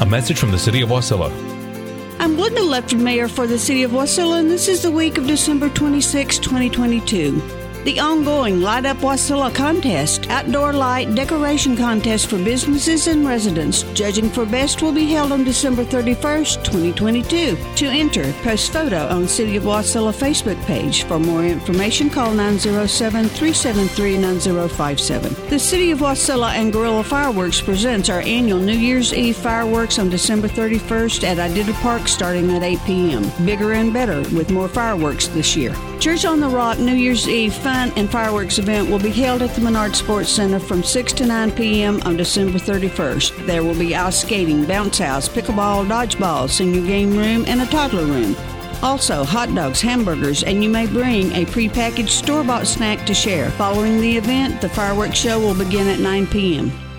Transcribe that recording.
A message from the City of Wasilla. I'm Glenda Lepton, Mayor for the City of Wasilla, and this is the week of December 26, 2022. The ongoing Light Up Wasilla contest, outdoor light decoration contest for businesses and residents, judging for best, will be held on December 31st, 2022. To enter, post photo on City of Wasilla Facebook page. For more information, call 907-373-9057. The City of Wasilla and Guerrilla Fireworks presents our annual New Year's Eve fireworks on December 31st at Idita Park starting at 8 p.m. Bigger and better with more fireworks this year. Church on the Rock New Year's Eve fun and fireworks event will be held at the Menard Sports Center from 6 to 9 p.m. on December 31st. There will be ice skating, bounce house, pickleball, dodgeball, senior game room, and a toddler room. Also, hot dogs, hamburgers, and you may bring a prepackaged store-bought snack to share. Following the event, the fireworks show will begin at 9 p.m.